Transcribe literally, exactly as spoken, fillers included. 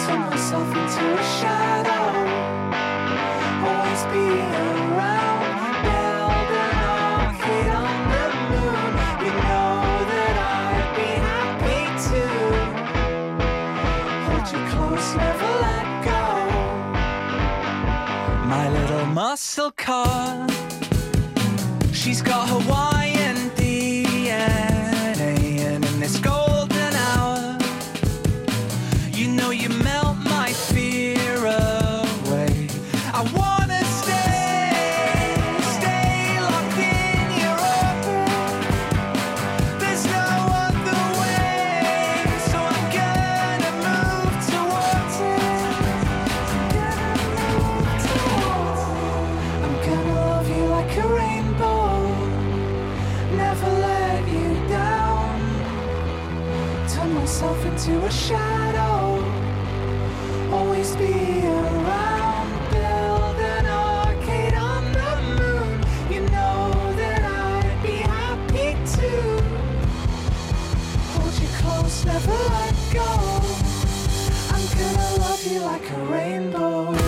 turn myself into a shadow, always be around, build an arcade on the moon. You know that I'd be happy to hold you close, never let go. My little muscle car, she's got Hawaiian D N A, and in this golden hour, you know you melt my fear away. I wanna stay, stay locked in your orbit. There's no other way, so I'm gonna move towards it. I'm gonna love you like a rainbow, never let you down. Turn myself into a shadow, always be around, build an arcade on the moon. You know that I'd be happy to hold you close, never let go. I'm gonna love you like a rainbow.